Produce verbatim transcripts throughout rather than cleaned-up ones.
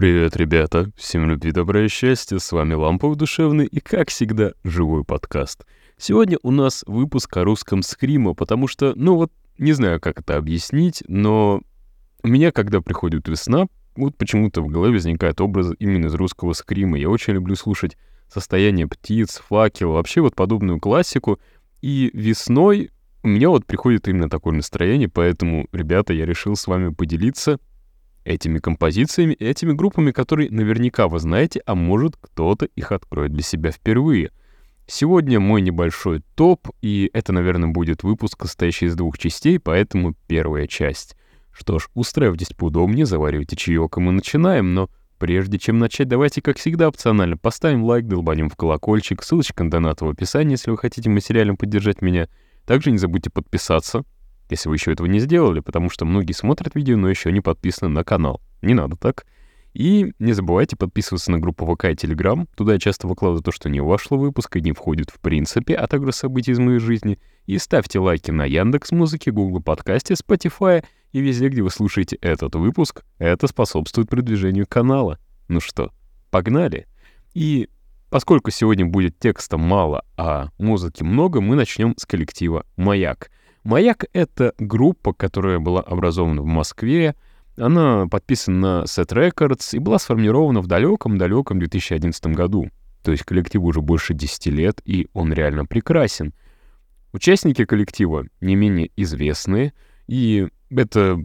Привет, ребята! Всем любви, добра и счастья, с вами Лампов Душевный и, как всегда, живой подкаст. Сегодня у нас выпуск о русском скрима, потому что, ну вот, не знаю, как это объяснить, но у меня, когда приходит весна, вот почему-то в голове возникает образ именно из русского скрима. Я очень люблю слушать «Состояние птиц», «Факел», вообще вот подобную классику, и весной у меня вот приходит именно такое настроение, поэтому, ребята, я решил с вами поделиться этими композициями и этими группами, которые наверняка вы знаете, а может кто-то их откроет для себя впервые. Сегодня мой небольшой топ, и это, наверное, будет выпуск, состоящий из двух частей, поэтому первая часть. Что ж, устраивайтесь поудобнее, заваривайте чаек, и мы начинаем, но прежде чем начать, давайте, как всегда, опционально поставим лайк, долбанем в колокольчик, ссылочка на донат в описании, если вы хотите материально поддержать меня. Также не забудьте подписаться, если вы еще этого не сделали, потому что многие смотрят видео, но еще не подписаны на канал. Не надо так. И не забывайте подписываться на группу ВК и Телеграм. Туда я часто выкладываю то, что не вошло в выпуск и не входит в принципе, а также события из моей жизни. И ставьте лайки на Яндекс.Музыке, Google Подкасте, Spotify и везде, где вы слушаете этот выпуск. Это способствует продвижению канала. Ну что, погнали? И поскольку сегодня будет текста мало, а музыки много, мы начнем с коллектива «Маяк». «Маяк» — это группа, которая была образована в Москве. Она подписана на Set Records и была сформирована в далеком-далеком две тысячи одиннадцатом году. То есть коллективу уже больше десяти лет, и он реально прекрасен. Участники коллектива не менее известные, и это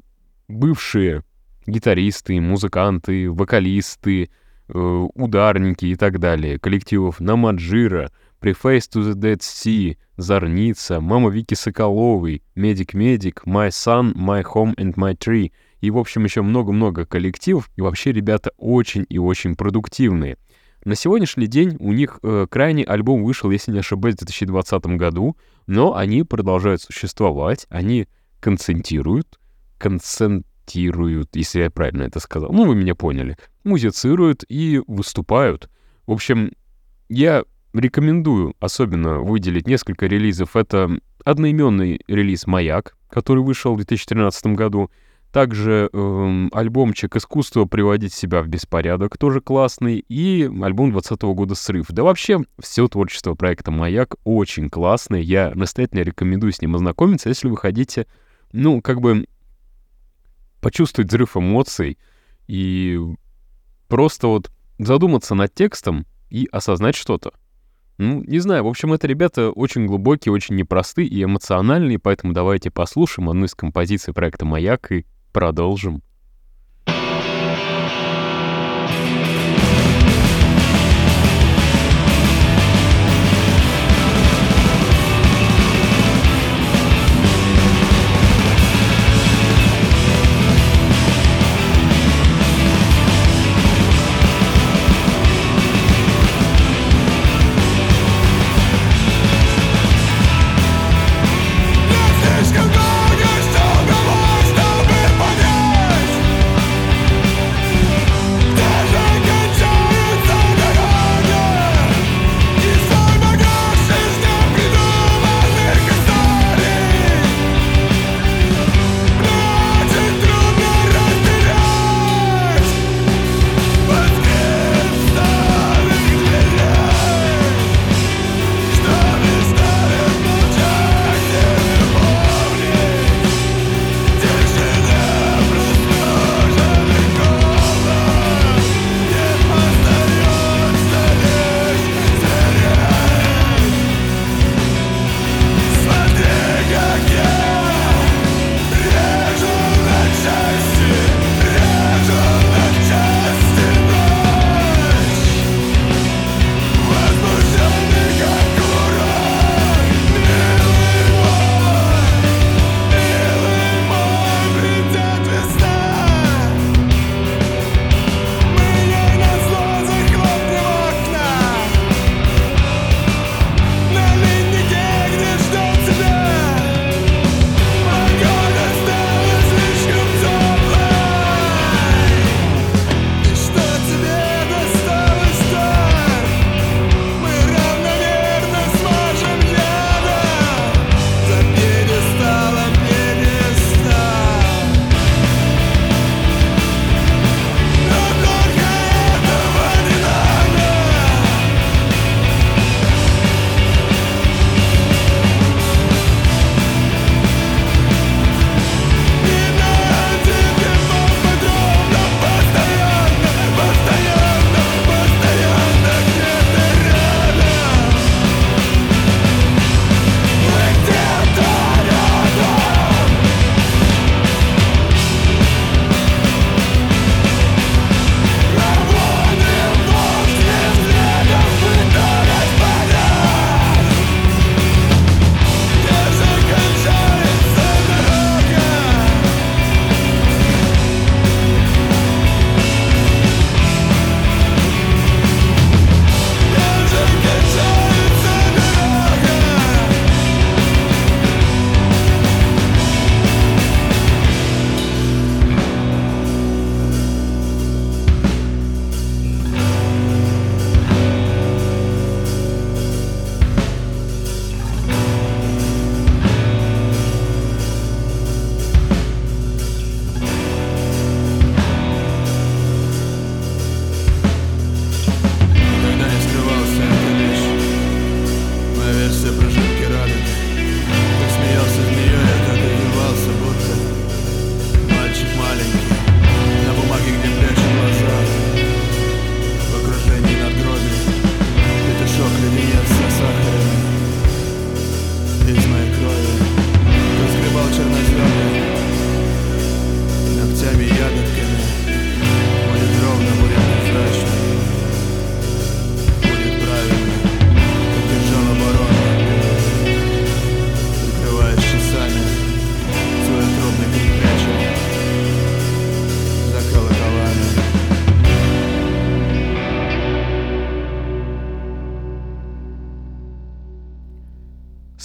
бывшие гитаристы, музыканты, вокалисты, э, ударники и так далее. Коллективов Намаджира, Preface to the Dead Sea, Зорница, Мама Вики Соколовой, Медик Медик, My Son, My Home and My Tree. И, в общем, еще много-много коллективов. И вообще ребята очень и очень продуктивные. На сегодняшний день у них э, крайний альбом вышел, если не ошибаюсь, в две тысячи двадцатом году. Но они продолжают существовать. Они концентрируют, концентрируют, если я правильно это сказал. Ну, вы меня поняли. Музицируют и выступают. В общем, я рекомендую особенно выделить несколько релизов. Это одноименный релиз «Маяк», который вышел в две тысячи тринадцатом году. Также эм, альбомчик «Искусство приводить себя в беспорядок», тоже классный. И альбом двадцатого года «Срыв». Да вообще, все творчество проекта «Маяк» очень классное. Я настоятельно рекомендую с ним ознакомиться, если вы хотите, ну, как бы почувствовать взрыв эмоций и просто вот задуматься над текстом и осознать что-то. Ну, не знаю, в общем, это ребята очень глубокие, очень непростые и эмоциональные, поэтому давайте послушаем одну из композиций проекта «Маяк» и продолжим. Слишком долго, чтобы вновь понять.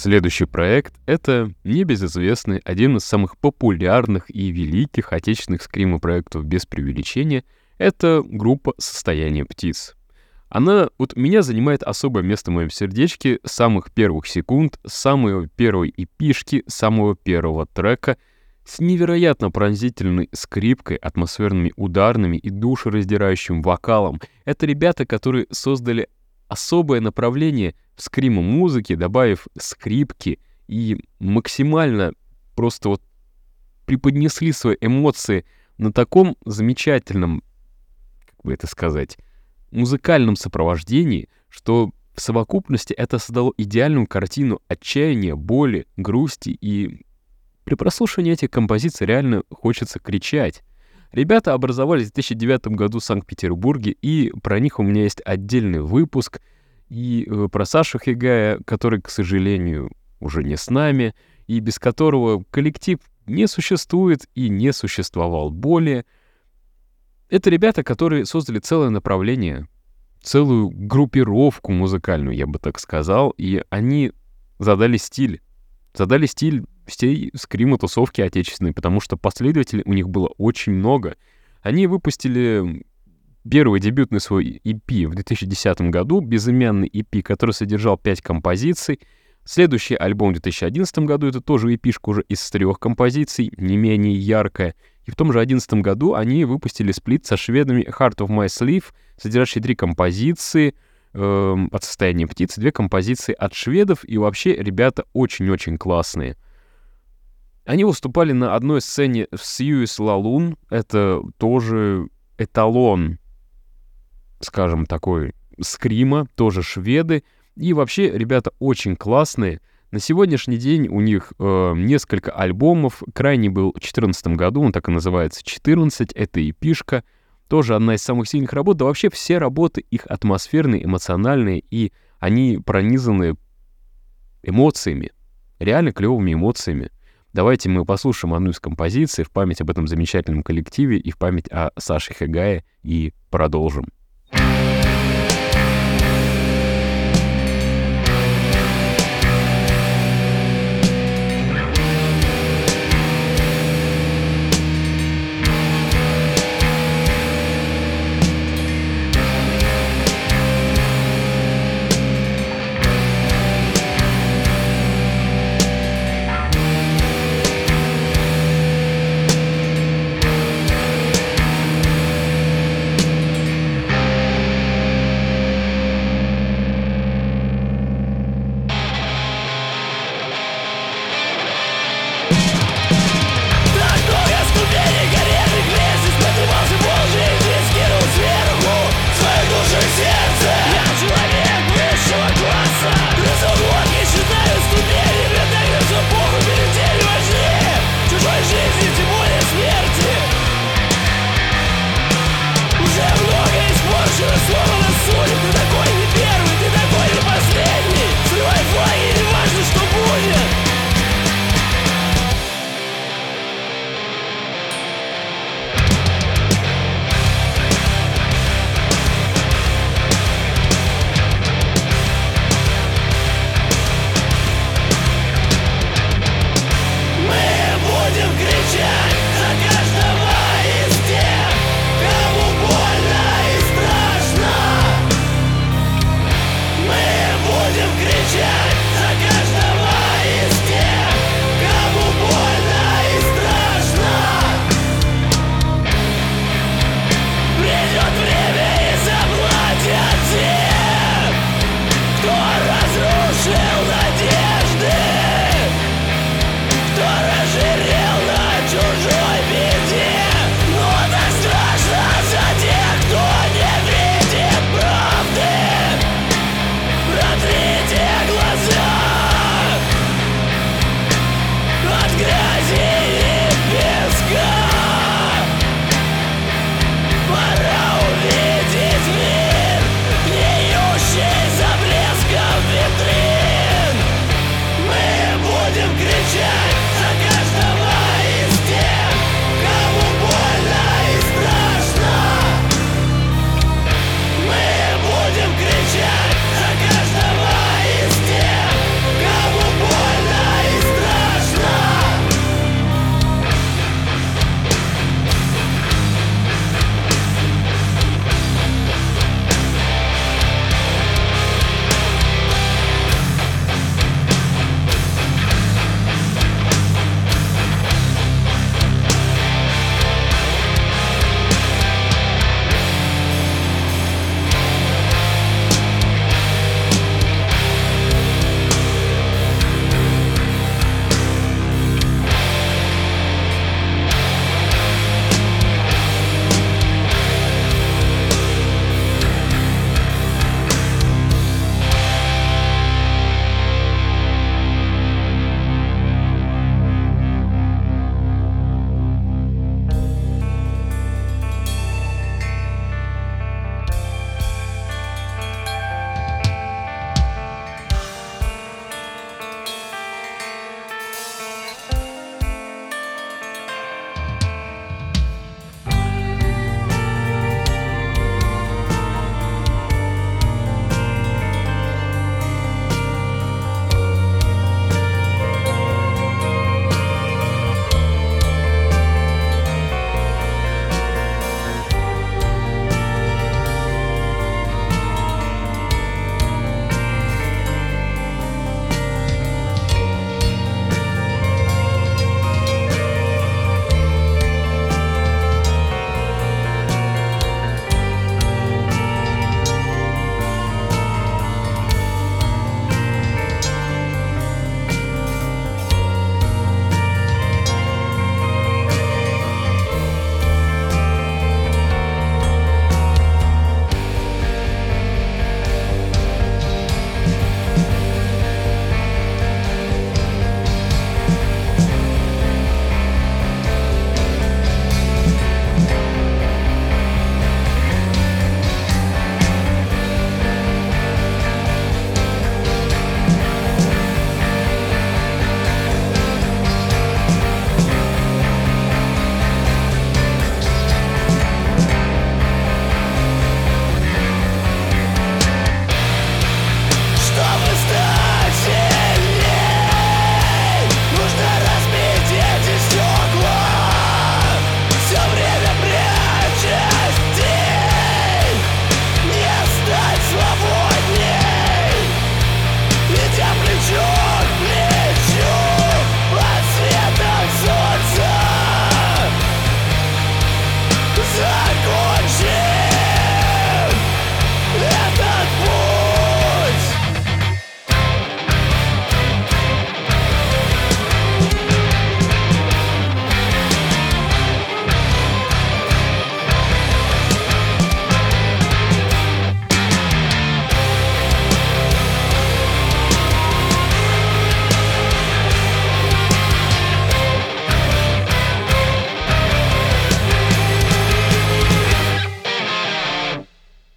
Следующий проект — это небезызвестный, один из самых популярных и великих отечественных скримо-проектов без преувеличения. Это группа «Состояние птиц». Она вот меня занимает особое место в моем сердечке с самых первых секунд, с самой первой эпишки, самого первого трека, с невероятно пронзительной скрипкой, атмосферными ударными и душераздирающим вокалом. Это ребята, которые создали особое направление в скримо-музыке, добавив скрипки и максимально просто вот преподнесли свои эмоции на таком замечательном, как бы это сказать, музыкальном сопровождении, что в совокупности это создало идеальную картину отчаяния, боли, грусти, и при прослушивании этих композиций реально хочется кричать. Ребята образовались в две тысячи девятом году в Санкт-Петербурге, и про них у меня есть отдельный выпуск, и э, про Сашу Хигая, который, к сожалению, уже не с нами, и без которого коллектив не существует и не существовал более. Это ребята, которые создали целое направление, целую группировку музыкальную, я бы так сказал, и они задали стиль. Задали стиль всей скримо-тусовки отечественной, потому что последователей у них было очень много. Они выпустили первый дебютный свой и пи в две тысячи десятом году, безымянный и пи, который содержал пять композиций. Следующий альбом в две тысячи одиннадцатом году, это тоже и пи-шка уже из трех композиций, не менее яркая. И в том же две тысячи одиннадцатом году они выпустили сплит со шведами Heart of My Sleeve, содержащий три композиции э, от «Состояния птиц», две композиции от шведов, и вообще ребята очень-очень классные. Они выступали на одной сцене в Сьюис Лалун, это тоже эталон, скажем, такой скрима, тоже шведы, и вообще ребята очень классные. На сегодняшний день у них э, несколько альбомов, крайний был в две тысячи четырнадцатом году, он так и называется четырнадцать, это и пи-шка, тоже одна из самых сильных работ, да вообще все работы их атмосферные, эмоциональные, и они пронизаны эмоциями, реально клевыми эмоциями. Давайте мы послушаем одну из композиций в память об этом замечательном коллективе и в память о Саше Хигае, и продолжим.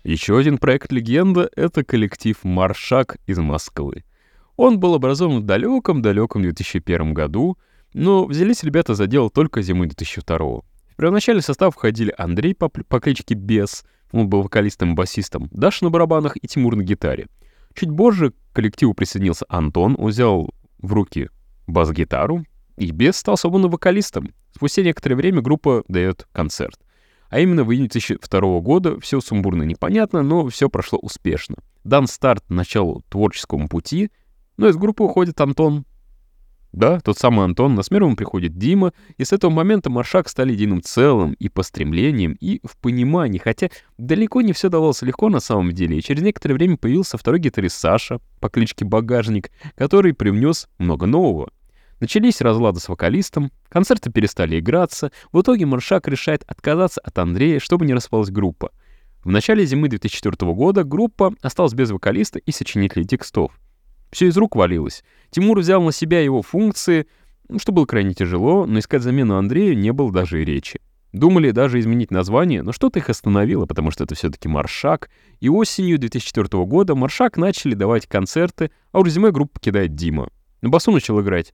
Еще один проект «Легенда» — это коллектив «Маршак» из Москвы. Он был образован в далеком-далеком две тысячи первом году, но взялись ребята за дело только зимой две тысячи второго. В первоначальный состав входили Андрей по, по кличке Бес, он был вокалистом и басистом, Даша на барабанах и Тимур на гитаре. Чуть позже к коллективу присоединился Антон, он взял в руки бас-гитару, и Бес стал свободным вокалистом. Спустя некоторое время группа дает концерт. А именно в июне две тысячи второго года все сумбурно и непонятно, но все прошло успешно. Дан старт началу творческому пути, но из группы уходит Антон. Да, тот самый Антон, на смену ему приходит Дима, и с этого момента Маршак стали единым целым и по стремлениям, и в понимании, хотя далеко не все давалось легко на самом деле, и через некоторое время появился второй гитарист Саша по кличке Багажник, который привнес много нового. Начались разлады с вокалистом, концерты перестали играться, в итоге Маршак решает отказаться от Андрея, чтобы не распалась группа. В начале зимы две тысячи четвёртого года группа осталась без вокалиста и сочинителей текстов. Все из рук валилось. Тимур взял на себя его функции, что было крайне тяжело, но искать замену Андрею не было даже и речи. Думали даже изменить название, но что-то их остановило, потому что это все-таки Маршак, и осенью две тысячи четвёртого года Маршак начали давать концерты, а уже зимой группу покидает Дима. На басу начал играть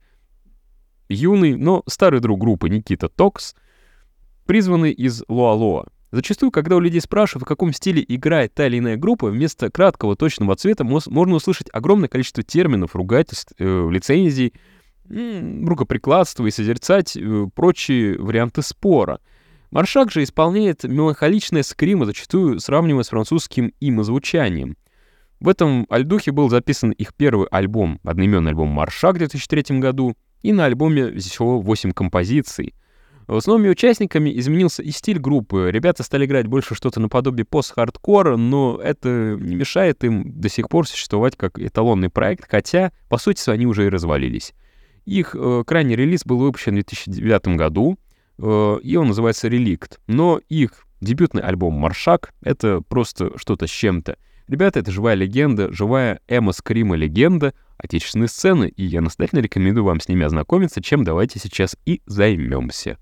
юный, но старый друг группы Никита Токс, призванный из Лоа-Лоа. Зачастую, когда у людей спрашивают, в каком стиле играет та или иная группа, вместо краткого точного ответа можно услышать огромное количество терминов, ругательств, э, лицензий, э, рукоприкладства и созерцать э, прочие варианты спора. Маршак же исполняет меланхоличное скримо, зачастую сравнивая с французским имозвучанием. В этом альдухе был записан их первый альбом, одноименный альбом «Маршак» в две тысячи третьем году, и на альбоме всего восемь композиций. С новыми участниками изменился и стиль группы. Ребята стали играть больше что-то наподобие пост-хардкора, но это не мешает им до сих пор существовать как эталонный проект, хотя, по сути, они уже и развалились. Их э, крайний релиз был выпущен в две тысячи девятом году, э, и он называется «Реликт». Но их дебютный альбом «Маршак» — это просто что-то с чем-то. Ребята — это живая легенда, живая эмо-скрима-легенда отечественной сцены, и я настоятельно рекомендую вам с ними ознакомиться, чем давайте сейчас и займемся.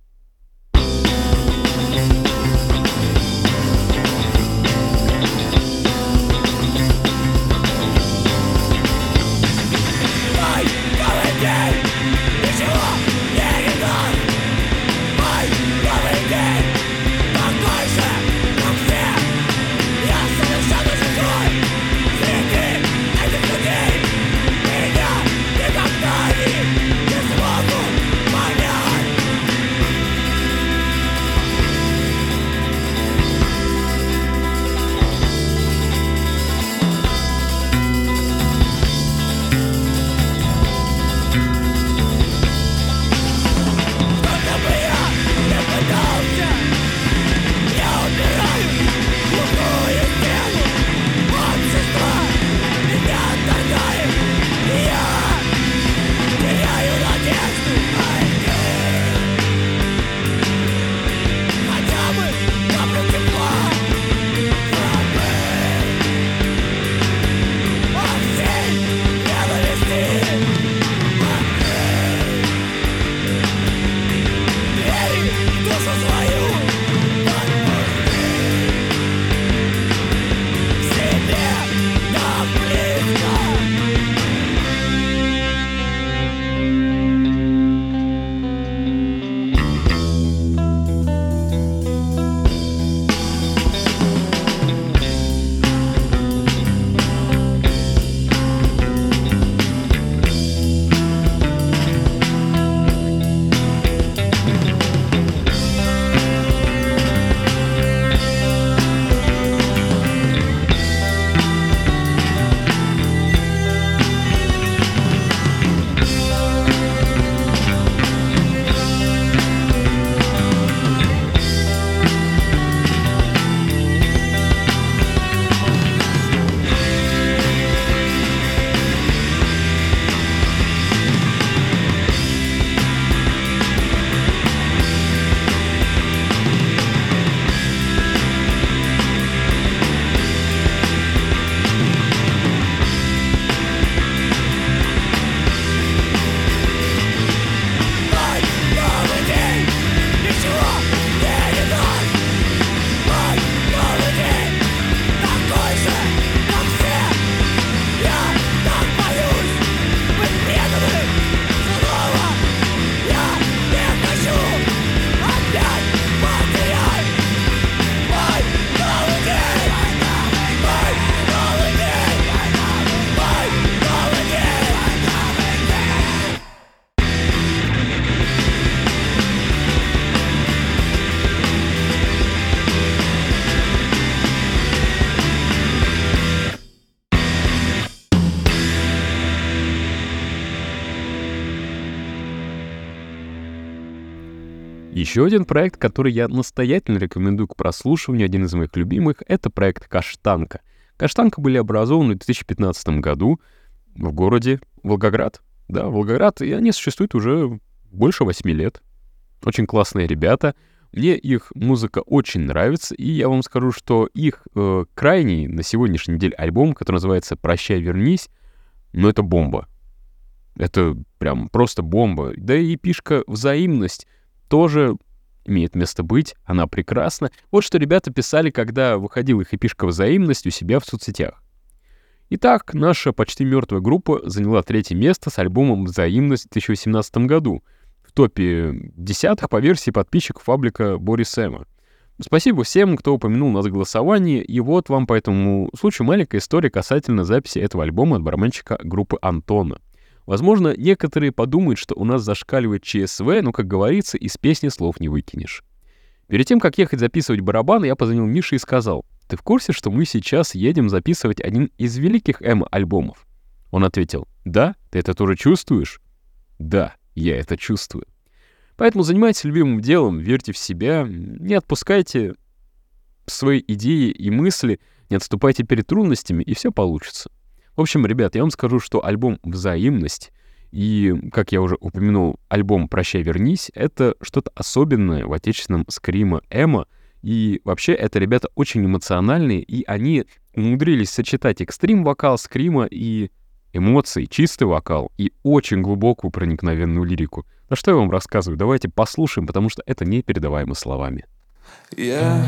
Еще один проект, который я настоятельно рекомендую к прослушиванию, один из моих любимых, это проект «Каштанка». «Каштанка» были образованы в две тысячи пятнадцатом году в городе Волгоград. Да, Волгоград, и они существуют уже больше восьми лет. Очень классные ребята. Мне их музыка очень нравится, и я вам скажу, что их э, крайний на сегодняшний день альбом, который называется «Прощай, вернись», ну это бомба. Это прям просто бомба. Да и эпишка «Взаимность» тоже имеет место быть, она прекрасна. Вот что ребята писали, когда выходила их эпишка «Взаимность» у себя в соцсетях. Итак, наша почти мертвая группа заняла третье место с альбомом «Взаимность» в две тысячи восемнадцатом году. В топе десятых по версии подписчиков паблика Борис Эма. Спасибо всем, кто упомянул нас в голосовании, и вот вам по этому случаю маленькая история касательно записи этого альбома от барабанщика группы Антона. Возможно, некоторые подумают, что у нас зашкаливает ЧСВ, но, как говорится, из песни слов не выкинешь. Перед тем, как ехать записывать барабаны, я позвонил Мише и сказал: «Ты в курсе, что мы сейчас едем записывать один из великих Эма-альбомов?» Он ответил: «Да? Ты это тоже чувствуешь?» «Да, я это чувствую». Поэтому занимайтесь любимым делом, верьте в себя, не отпускайте свои идеи и мысли, не отступайте перед трудностями, и все получится. В общем, ребят, я вам скажу, что альбом «Взаимность» и, как я уже упомянул, альбом «Прощай, вернись» — это что-то особенное в отечественном скрима эмо, и вообще это ребята очень эмоциональные, и они умудрились сочетать экстрим-вокал скрима и эмоции, чистый вокал и очень глубокую проникновенную лирику. На что я вам рассказываю? Давайте послушаем, потому что это непередаваемо словами. Я,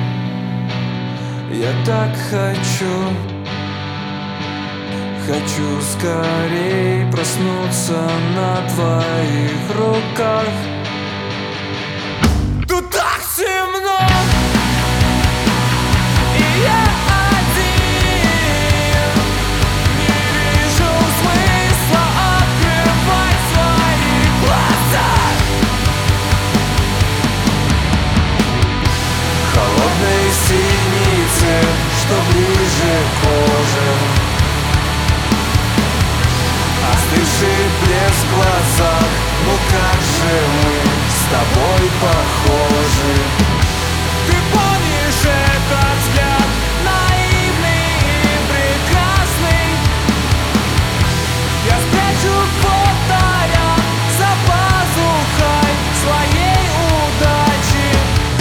я так хочу, хочу скорей проснуться на твоих руках. Тут так темно, и я синицы, что ближе к коже, остывший блеск в глазах. Ну как же мы с тобой похожи. Ты помнишь этот взгляд, наивный и прекрасный? Я спрячу фотояд за пазухой своей удачи.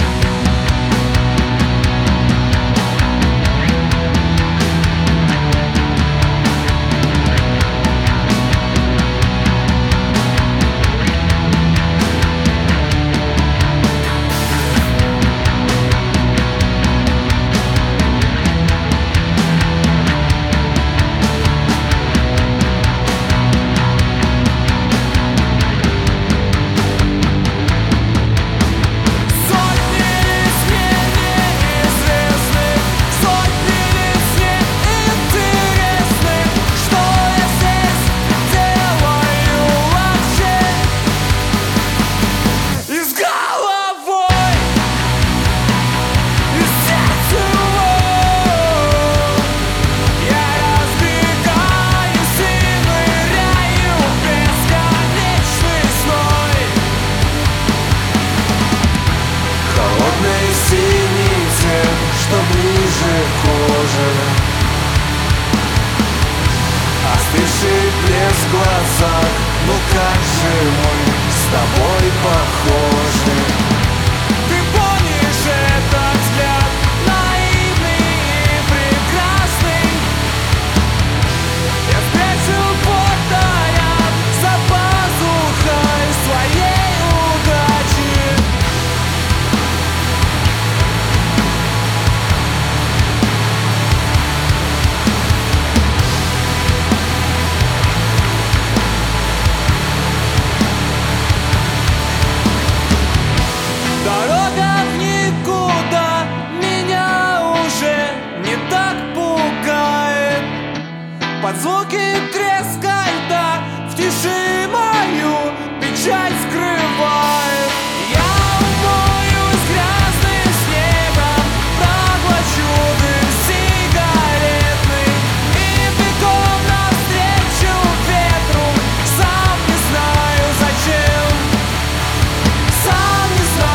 Остывший блеск в глазах. Ну как же мы с тобой похожи. Ты помнишь этот взгляд, наивный и прекрасный? Я спрятал фотояд за пазухой своей удачи. Дорога в никуда меня уже не так пугает. Под звуки треска льда в тиши мою печаль скрывает. Я умоюсь грязным снегом, проглочу дым сигаретный и бегом навстречу ветру. Сам не знаю зачем, сам не знаю.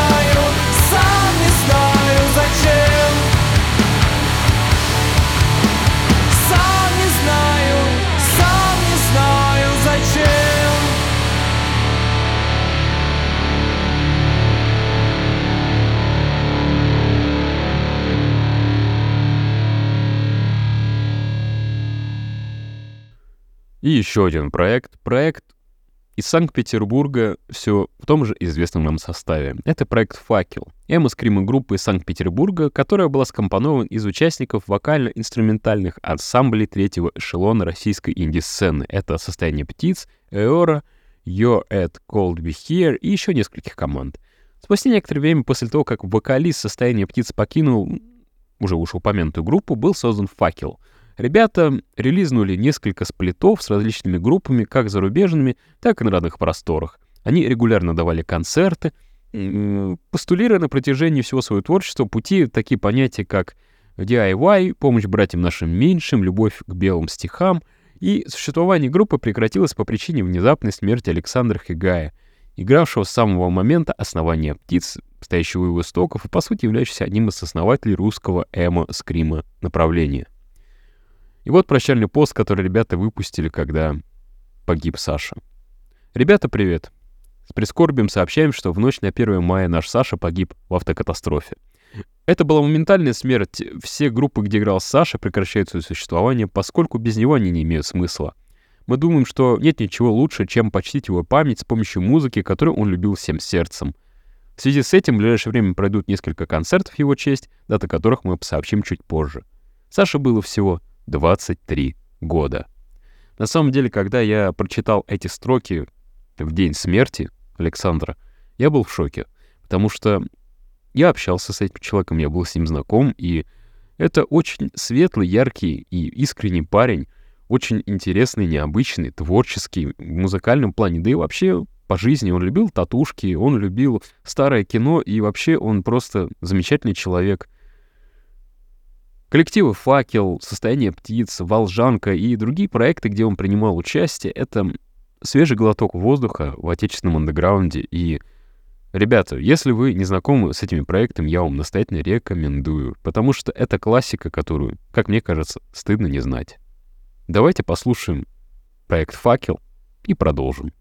И еще один проект. Проект из Санкт-Петербурга, все в том же известном нам составе. Это проект «Факел». Эмо-скримо группы из Санкт-Петербурга, которая была скомпонована из участников вокально-инструментальных ансамблей третьего эшелона российской инди-сцены. Это «Состояние птиц», «Эора», «You're at Cold Be Here» и еще нескольких команд. Спустя некоторое время после того, как вокалист «Состояние птиц» покинул уже упомянутую группу, был создан «Факел». Ребята релизнули несколько сплитов с различными группами, как зарубежными, так и на родных просторах. Они регулярно давали концерты, постулируя на протяжении всего своего творчества пути такие понятия, как ди ай вай, помощь братьям нашим меньшим, любовь к белым стихам, и существование группы прекратилось по причине внезапной смерти Александра Хигая, игравшего с самого момента основания «Птиц», стоящего у его истоков и, по сути, являющегося одним из основателей русского эмо-скрима направления. И вот прощальный пост, который ребята выпустили, когда погиб Саша. Ребята, привет. С прискорбием сообщаем, что в ночь на первое мая наш Саша погиб в автокатастрофе. Это была моментальная смерть. Все группы, где играл Саша, прекращают свое существование, поскольку без него они не имеют смысла. Мы думаем, что нет ничего лучше, чем почтить его память с помощью музыки, которую он любил всем сердцем. В связи с этим в ближайшее время пройдут несколько концертов в его честь, даты которых мы сообщим чуть позже. Саше было всего двадцать три года. На самом деле, когда я прочитал эти строки в день смерти Александра, я был в шоке, потому что я общался с этим человеком, я был с ним знаком, и это очень светлый, яркий и искренний парень, очень интересный, необычный, творческий в музыкальном плане, да и вообще по жизни. Он любил татушки, он любил старое кино, и вообще он просто замечательный человек. Коллективы «Факел», «Состояние птиц», «Волжанка» и другие проекты, где он принимал участие, это свежий глоток воздуха в отечественном андеграунде. И, ребята, если вы не знакомы с этими проектами, я вам настоятельно рекомендую, потому что это классика, которую, как мне кажется, стыдно не знать. Давайте послушаем проект «Факел» и продолжим.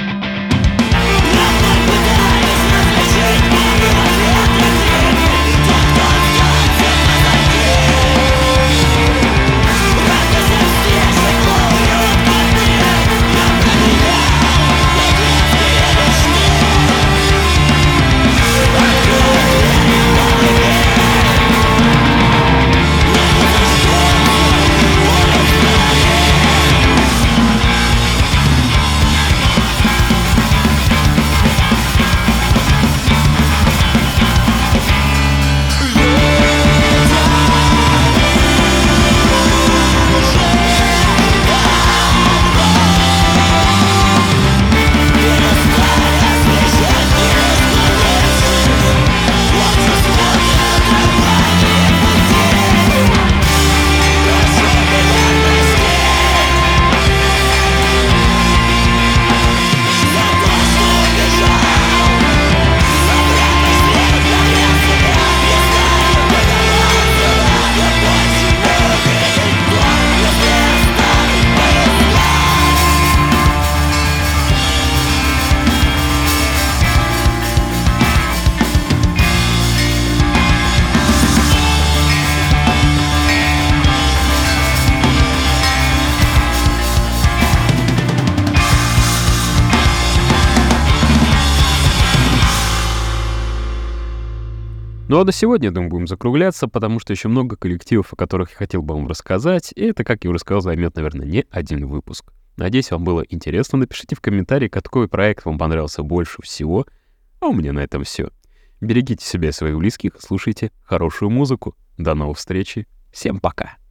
Ну а на сегодня, я думаю, будем закругляться, потому что еще много коллективов, о которых я хотел бы вам рассказать, и это, как я уже сказал, займет, наверное, не один выпуск. Надеюсь, вам было интересно. Напишите в комментарии, какой проект вам понравился больше всего. А у меня на этом все. Берегите себя и своих близких, слушайте хорошую музыку. До новых встреч. Всем пока.